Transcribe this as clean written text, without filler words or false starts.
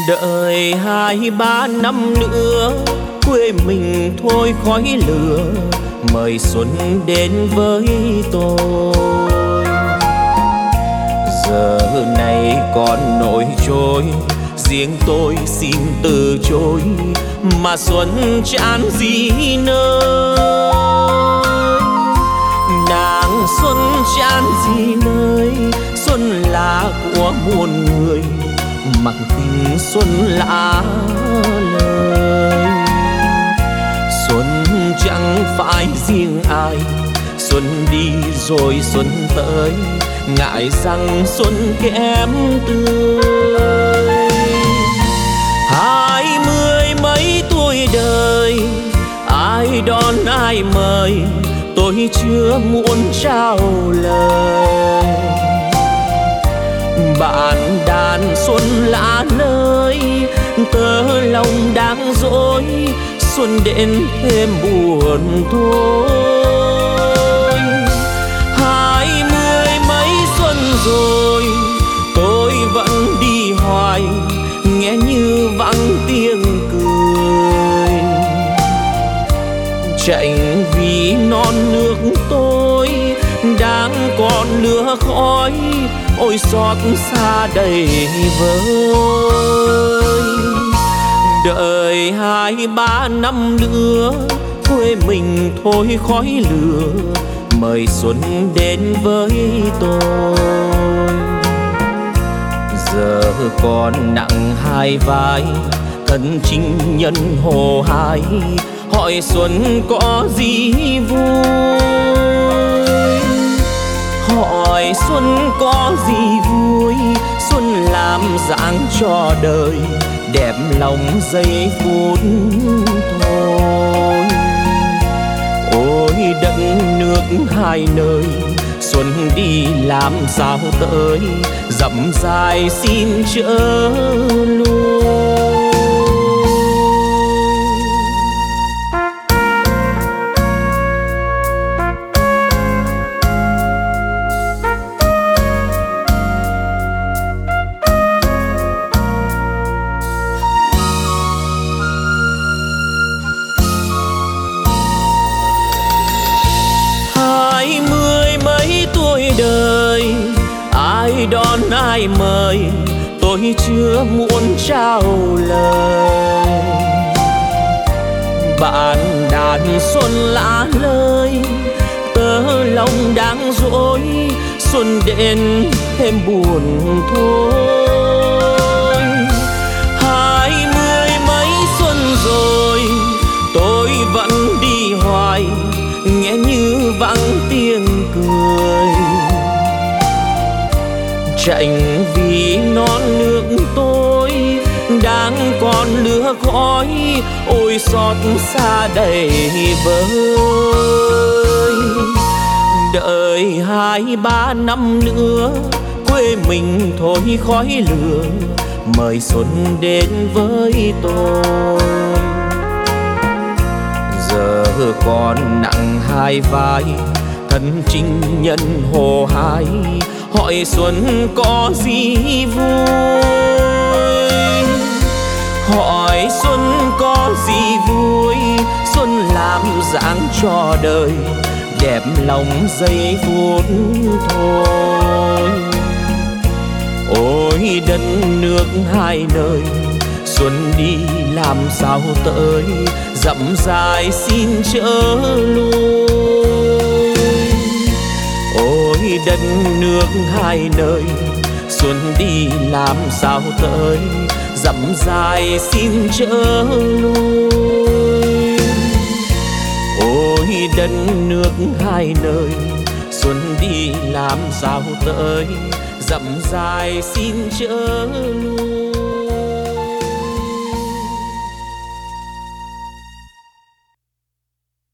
Đợi 2-3 năm nữa quê mình thôi khói lửa, mời xuân đến với tôi. Giờ này còn nổi trôi, riêng tôi xin từ chối, mà xuân chán gì nơi. Nàng xuân chán gì nơi, xuân là của muôn người, mặc tình xuân lạ lời. Xuân chẳng phải riêng ai, xuân đi rồi xuân tới, ngại rằng xuân kém tươi. 20 mấy tuổi đời, ai đón ai mời, tôi chưa muốn trao lời. Bạn đàn xuân lạ nơi, tớ lòng đang dối, xuân đến thêm buồn thôi. 20 mấy xuân rồi, tôi vẫn đi hoài, nghe như vắng tiếng cười. Chạy vì non nước tôi đang còn lửa khói, ôi xót xa đầy vơi. Đợi 2-3 năm nữa quê mình thôi khói lửa, mời xuân đến với tôi. Giờ còn nặng hai vai, thân chinh nhân hồ hài, hỏi xuân có gì vui. Hỏi xuân có gì vui, xuân làm dáng cho đời, đẹp lòng giây phút thôi. Ôi đất nước hai nơi, xuân đi làm sao tới, dặm dài xin chớ lui. 20 mấy tuổi đời, ai đón ai mời, tôi chưa muốn trao lời. Bạn đàn xuân lạ lời, tớ lòng đang dối, xuân đến thêm buồn thôi. 20 mấy xuân rồi, tôi vẫn đi hoài, nghe như vắng tiếng cười. Chạnh vì non nước tôi đang còn lửa khói, ôi xót xa đầy vơi. Đợi 2-3 năm nữa quê mình thôi khói lửa, mời xuân đến với tôi. Giờ còn nặng hai vai, thân chinh nhân hồ hài, hỏi xuân có gì vui. Hỏi xuân có gì vui, xuân làm dáng cho đời, đẹp lòng giây phút thôi. Ôi đất nước hai nơi, xuân đi làm sao tới, dặm dài xin chớ lui. Ôi đất nước hai nơi, xuân đi làm sao tới, dặm dài xin chớ lui. Ôi đất nước hai nơi, xuân đi làm sao tới, dặm dài xin chớ lui.